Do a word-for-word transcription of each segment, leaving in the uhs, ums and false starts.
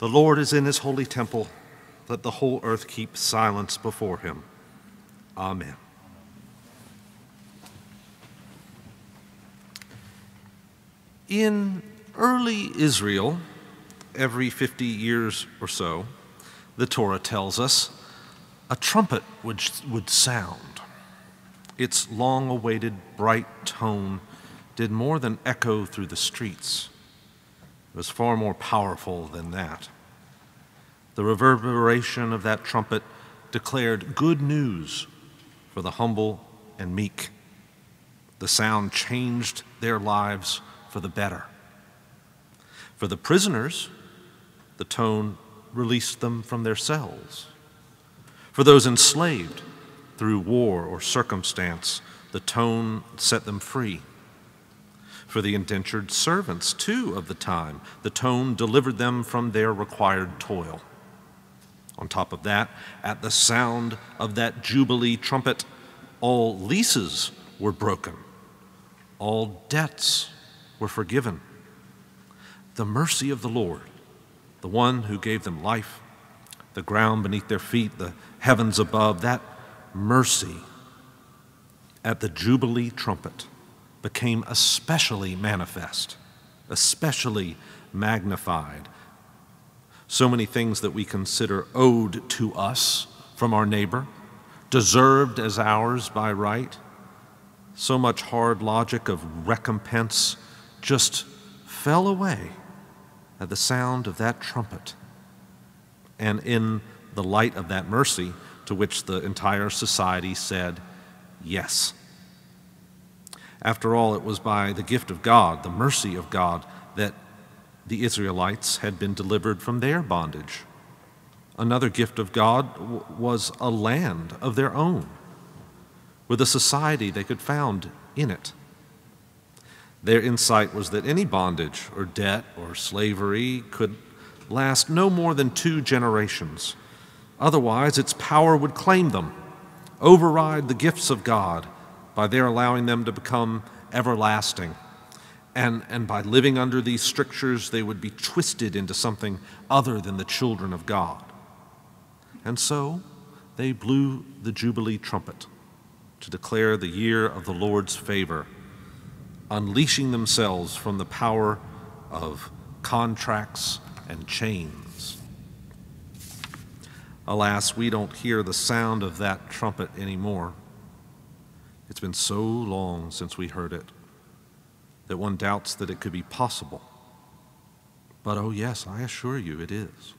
The Lord is in his holy temple. Let the whole earth keep silence before him. Amen. In early Israel, every fifty years or so, the Torah tells us, a trumpet would, would sound. Its long-awaited bright tone did more than echo through the streets. It was far more powerful than that. The reverberation of that trumpet declared good news for the humble and meek. The sound changed their lives for the better. For the prisoners, the tone released them from their cells. For those enslaved through war or circumstance, the tone set them free. For the indentured servants, too, of the time, the tone delivered them from their required toil. On top of that, at the sound of that Jubilee trumpet, all leases were broken. All debts were forgiven. The mercy of the Lord, the one who gave them life, the ground beneath their feet, the heavens above, that mercy at the Jubilee trumpet became especially manifest, especially magnified. So many things that we consider owed to us from our neighbor, deserved as ours by right, so much hard logic of recompense just fell away at the sound of that trumpet. And in the light of that mercy, to which the entire society said yes. After all, it was by the gift of God, the mercy of God, that the Israelites had been delivered from their bondage. Another gift of God w- was a land of their own, with a society they could found in it. Their insight was that any bondage or debt or slavery could last no more than two generations. Otherwise, its power would claim them, override the gifts of God by their allowing them to become everlasting. And, and by living under these strictures, they would be twisted into something other than the children of God. And so they blew the Jubilee trumpet to declare the year of the Lord's favor, unleashing themselves from the power of contracts and chains. Alas, we don't hear the sound of that trumpet anymore. It's been so long since we heard it that one doubts that it could be possible. But oh yes, I assure you it is.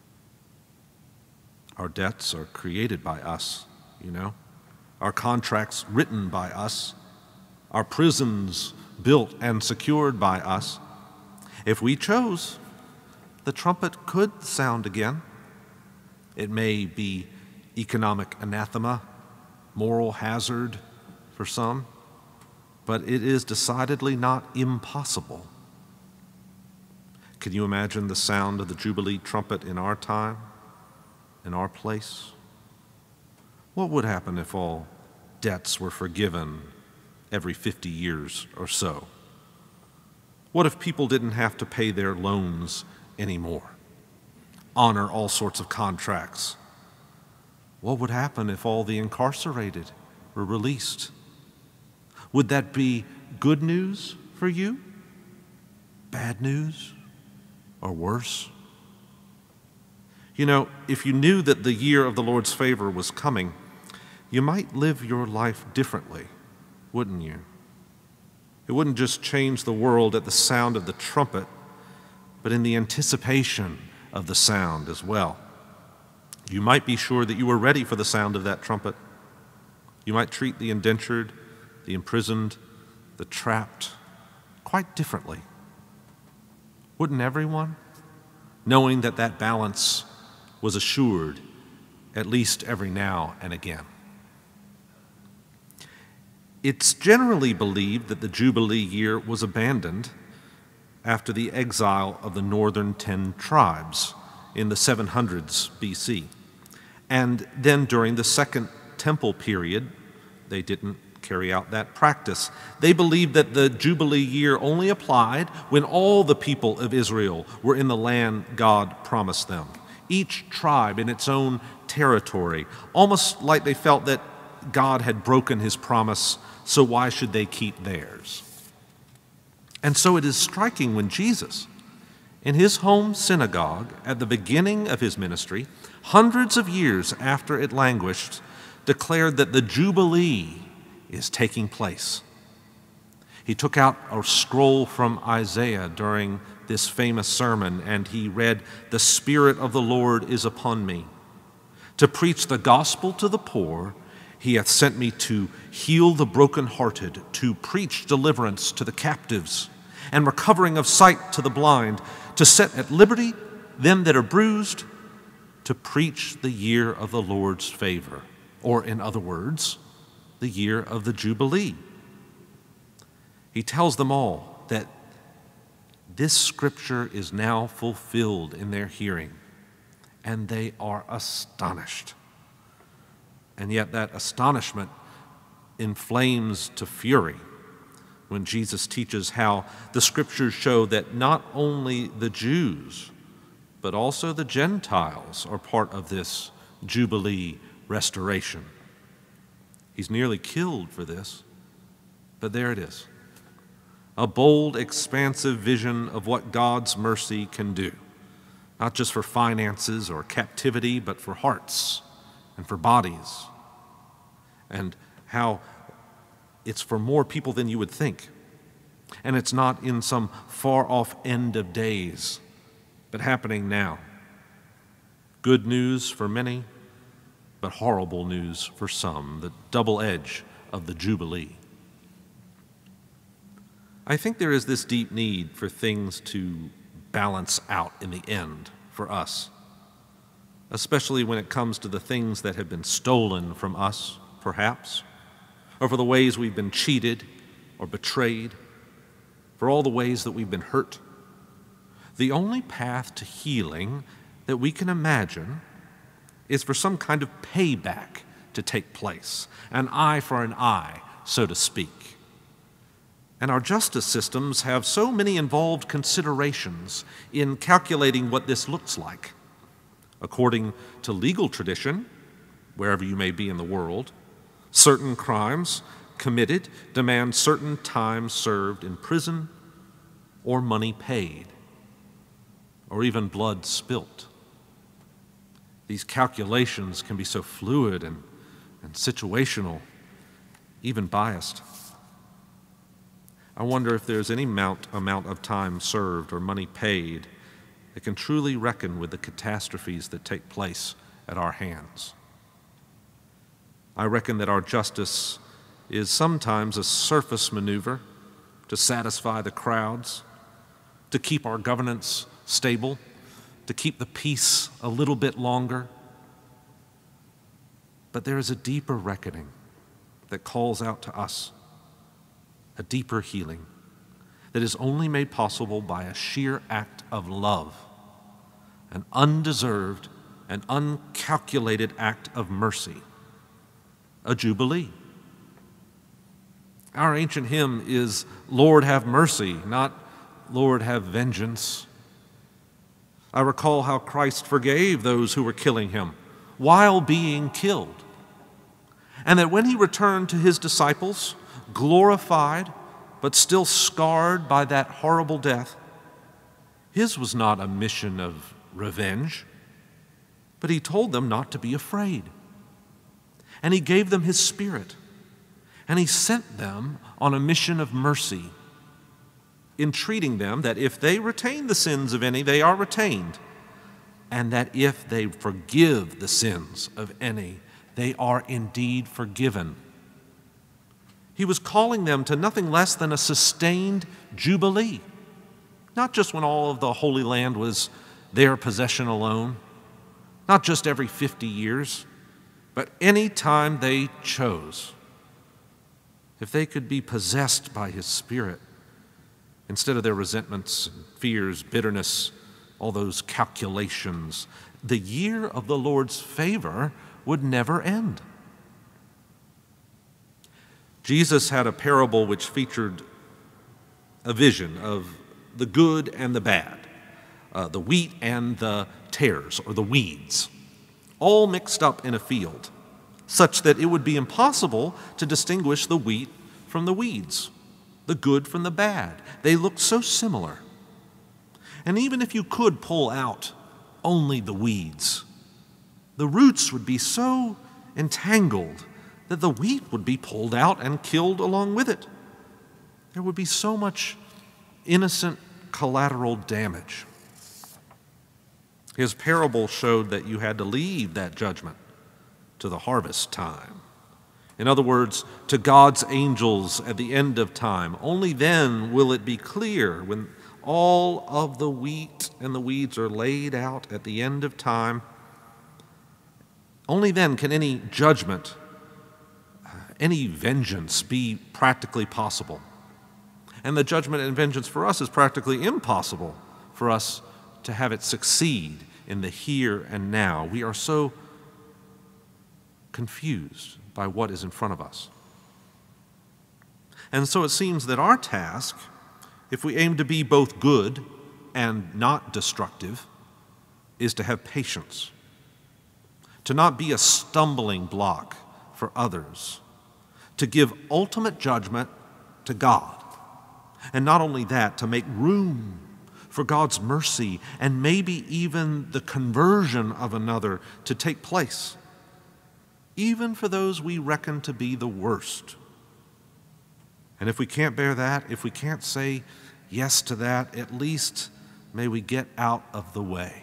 Our debts are created by us, you know. Our contracts written by us. Our prisons built and secured by us. If we chose, the trumpet could sound again. It may be economic anathema, moral hazard for some, but it is decidedly not impossible. Can you imagine the sound of the Jubilee trumpet in our time, in our place? What would happen if all debts were forgiven every fifty years or so? What if people didn't have to pay their loans anymore, honor all sorts of contracts? What would happen if all the incarcerated were released? Would that be good news for you? Bad news? Or worse? You know, if you knew that the year of the Lord's favor was coming, you might live your life differently, wouldn't you? It wouldn't just change the world at the sound of the trumpet, but in the anticipation of the sound as well. You might be sure that you were ready for the sound of that trumpet. You might treat the indentured, the imprisoned, the trapped quite differently. Wouldn't everyone? Knowing that that balance was assured at least every now and again. It's generally believed that the Jubilee year was abandoned after the exile of the northern ten tribes in the seven hundreds B C. And then during the Second Temple period, they didn't carry out that practice. They believed that the Jubilee year only applied when all the people of Israel were in the land God promised them, each tribe in its own territory, almost like they felt that God had broken his promise, so why should they keep theirs? And so it is striking when Jesus, in his home synagogue at the beginning of his ministry, hundreds of years after it languished, declared that the Jubilee is taking place. He took out a scroll from Isaiah during this famous sermon, and he read, "The Spirit of the Lord is upon me, to preach the gospel to the poor. He hath sent me to heal the brokenhearted, to preach deliverance to the captives, and recovering of sight to the blind, to set at liberty them that are bruised, to preach the year of the Lord's favor," or in other words, the year of the Jubilee. He tells them all that this scripture is now fulfilled in their hearing, and they are astonished. And yet that astonishment inflames to fury when Jesus teaches how the scriptures show that not only the Jews, but also the Gentiles are part of this Jubilee restoration. He's nearly killed for this, but there it is. A bold, expansive vision of what God's mercy can do, not just for finances or captivity, but for hearts and for bodies, and how it's for more people than you would think. And it's not in some far-off end of days, but happening now. Good news for many, but horrible news for some, the double edge of the Jubilee. I think there is this deep need for things to balance out in the end for us, especially when it comes to the things that have been stolen from us, perhaps, or for the ways we've been cheated or betrayed, for all the ways that we've been hurt. The only path to healing that we can imagine is for some kind of payback to take place, an eye for an eye, so to speak. And our justice systems have so many involved considerations in calculating what this looks like. According to legal tradition, wherever you may be in the world, certain crimes committed demand certain time served in prison or money paid, or even blood spilt. These calculations can be so fluid and, and situational, even biased. I wonder if there's any amount, amount of time served or money paid that can truly reckon with the catastrophes that take place at our hands. I reckon that our justice is sometimes a surface maneuver to satisfy the crowds, to keep our governance stable, to keep the peace a little bit longer. But there is a deeper reckoning that calls out to us, a deeper healing that is only made possible by a sheer act of love, an undeserved and uncalculated act of mercy, a jubilee. Our ancient hymn is, "Lord, have mercy," not "Lord, have vengeance." I recall how Christ forgave those who were killing him while being killed, and that when he returned to his disciples, glorified but still scarred by that horrible death, his was not a mission of revenge, but he told them not to be afraid. And he gave them his Spirit, and he sent them on a mission of mercy, entreating them that if they retain the sins of any, they are retained, and that if they forgive the sins of any, they are indeed forgiven. He was calling them to nothing less than a sustained jubilee, not just when all of the Holy Land was their possession alone, not just every fifty years, but any time they chose. If they could be possessed by his Spirit, instead of their resentments, fears, bitterness, all those calculations, the year of the Lord's favor would never end. Jesus had a parable which featured a vision of the good and the bad, uh, the wheat and the tares, or the weeds, all mixed up in a field, such that it would be impossible to distinguish the wheat from the weeds, the good from the bad. They looked so similar. And even if you could pull out only the weeds, the roots would be so entangled that the wheat would be pulled out and killed along with it. There would be so much innocent collateral damage. His parable showed that you had to leave that judgment to the harvest time. In other words, to God's angels at the end of time. Only then will it be clear, when all of the wheat and the weeds are laid out at the end of time. Only then can any judgment, any vengeance be practically possible. And the judgment and vengeance for us is practically impossible for us to have it succeed in the here and now. We are so confused by what is in front of us. And so it seems that our task, if we aim to be both good and not destructive, is to have patience, to not be a stumbling block for others, to give ultimate judgment to God. And not only that, to make room for God's mercy and maybe even the conversion of another to take place, even for those we reckon to be the worst. And if we can't bear that, if we can't say yes to that, at least may we get out of the way.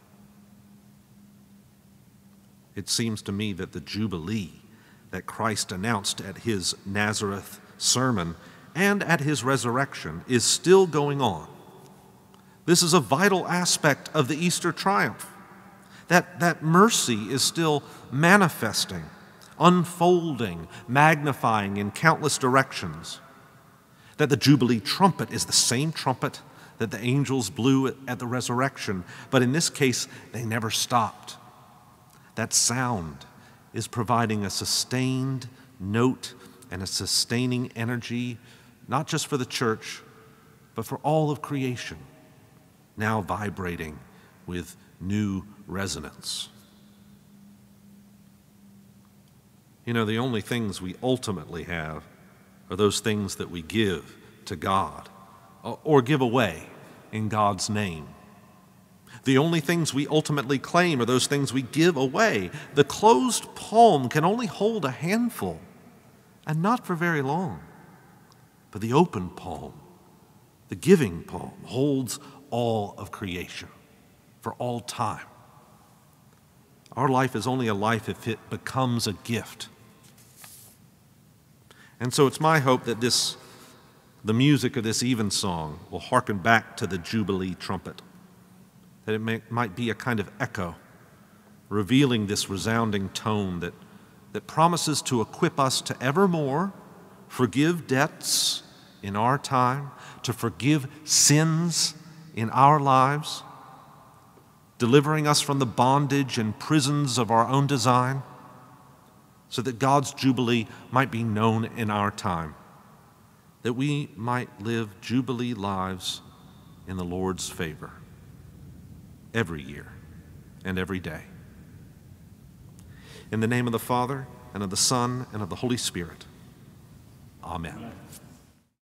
It seems to me that the Jubilee that Christ announced at his Nazareth sermon and at his resurrection is still going on. This is a vital aspect of the Easter triumph. That, that mercy is still manifesting, unfolding, magnifying in countless directions. That the Jubilee trumpet is the same trumpet that the angels blew at, at the resurrection, but in this case, they never stopped. That sound is providing a sustained note and a sustaining energy, not just for the church, but for all of creation, now vibrating with new resonance. You know, the only things we ultimately have are those things that we give to God or give away in God's name. The only things we ultimately claim are those things we give away. The closed palm can only hold a handful, and not for very long. But the open palm, the giving palm, holds all of creation for all time. Our life is only a life if it becomes a gift. And so it's my hope that this, the music of this evensong will hearken back to the Jubilee trumpet, that it may, might be a kind of echo, revealing this resounding tone that, that promises to equip us to evermore forgive debts in our time, to forgive sins in our lives, delivering us from the bondage and prisons of our own design, so that God's Jubilee might be known in our time, that we might live Jubilee lives in the Lord's favor every year and every day. In the name of the Father, and of the Son, and of the Holy Spirit. Amen.